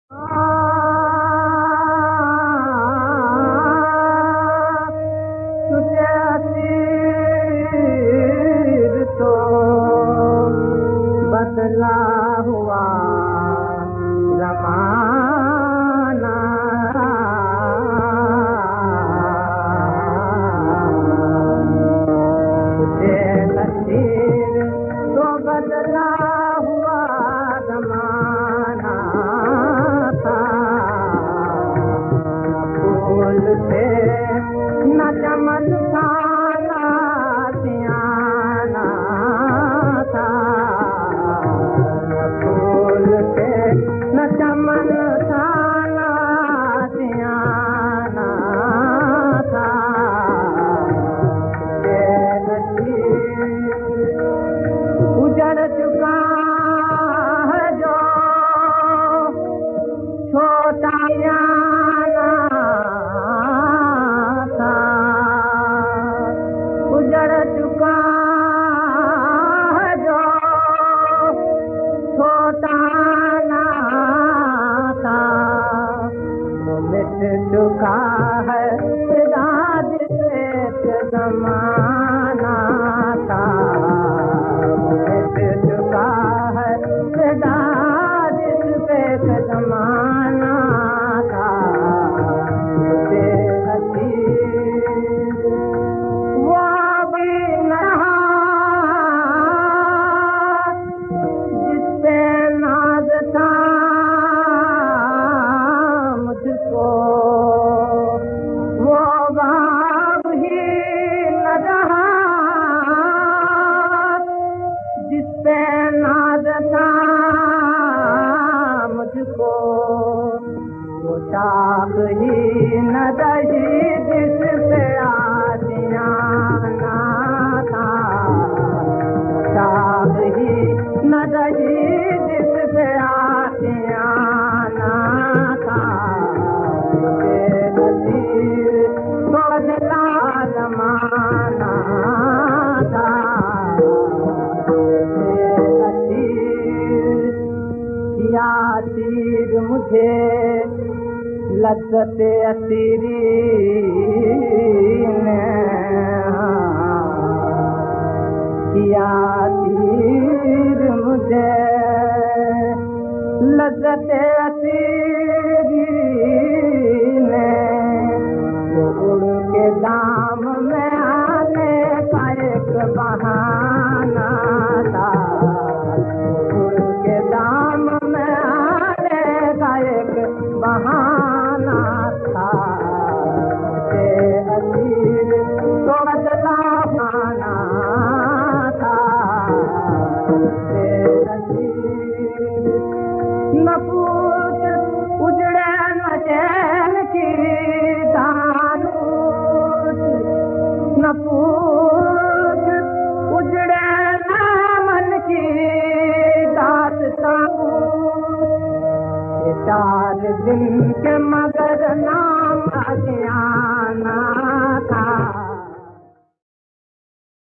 तो बदला हुआ ज़माना तुझे नसीब तो बदला हुआ ज़माना था फूल से न चमन था न चमन थाना सियाना था उजड़ चुका है जो छोटा सियाना था उजड़ चुका है जो छोटा मिट चुका है राज से ज़माना था मिट चुका है राज से ज़माना था वो भी नहा जिस पे नाज था वो बाब ही न रहा जिस पे नाज था मुझको वो शाख ही न रही जिस पे आशियाना था शाख ही न रही जिस पे आशियाना था बदला ज़माना था किया तीर मुझे लज्जत असीरी ने किया तीर मुझे लज्जत असीरी ने उड़ के दाम में आने का एक बहाना था उड़ के दाम में आने का एक बहाना था असीर तो बदला पाना था न पूछ उजड़े न चैन की न पूछ उजड़े न मन की दास्तां चार दिन के मगर नाम अज्ञाना